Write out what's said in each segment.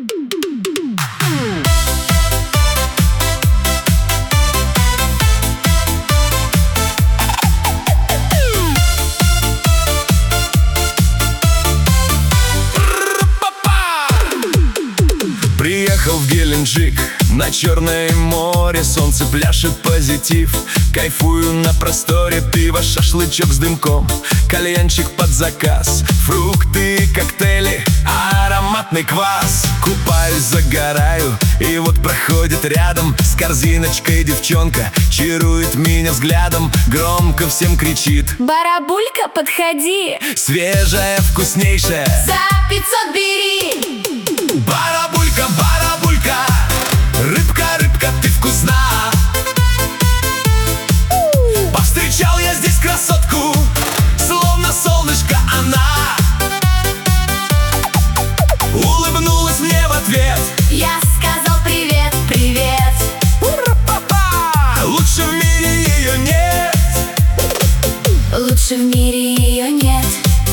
Приехал в Геленджик на Черное море, солнце, пляж и позитив. Кайфую на просторе, пиво, шашлычок с дымком, кальянчик под заказ, фрукты, коктейли, ароматный квас. Купаюсь, загораю, и вот проходит рядом с корзиночкой девчонка, чарует меня взглядом, громко всем кричит: барабулька, подходи, свежая, вкуснейшая, за 500 бери. Барабулька, барабулька, рыбка, рыбка, ты вкусна. Повстречал я здесь красотку, словно солнышко она. Улыбнулась мне в ответ, Я сказал привет, привет. ура-па-па! Лучше в мире ее нет. Лучше в мире ее нет.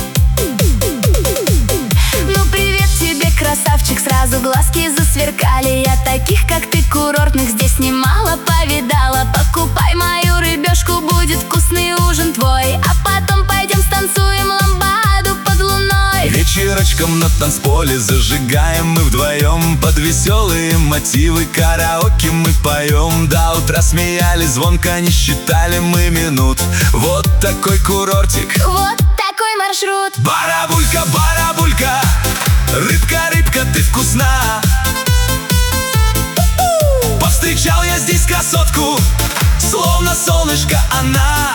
Ну привет тебе, красавчик, сразу глазки засверкали. Я таких, как ты, курортных здесь немало повидала. Покупай мою рыбешку, будет вкусный ужин твой, а потом пойдем станцуем ламбаду под луной. Вечерочком на танцполе зажигаем мы вдвоем, под веселые мотивы караоке мы поем. До утра смеялись звонко, не считали мы минут. Вот такой курортик, Вот такой маршрут. барабулька, барабулька, рыбка, рыбка, ты вкусна. Повстречал я здесь красотку, словно солнышко она.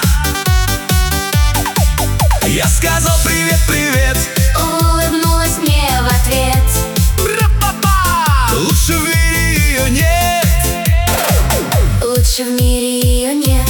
Я сказал привет, привет, Улыбнулась мне в ответ. ра-па-па! Лучше в мире ее нет. Лучше в мире ее нет.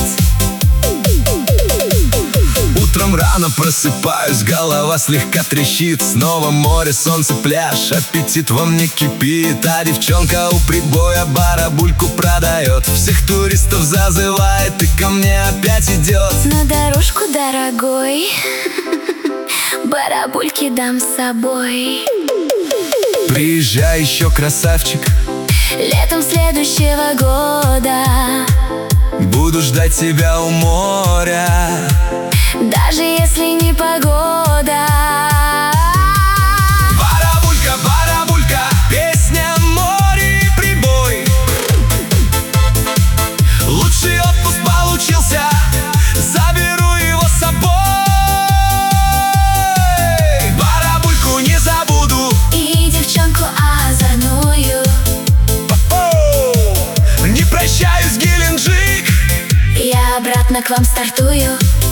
Утром рано просыпаюсь, голова слегка трещит. Снова море, солнце, пляж, аппетит во мне кипит. А девчонка у прибоя барабульку продает, всех туристов зазывает и ко мне опять идет. На дорожку, дорогой, барабульки дам с собой. Приезжай еще, красавчик, Летом следующего года буду ждать тебя у моря, даже если не погода. Барабулька, барабулька, песня, море и прибой. Лучший отпуск получился, заберу его с собой. Барабульку не забуду, И девчонку озорную. не прощаюсь, Геленджик. Я обратно к вам стартую.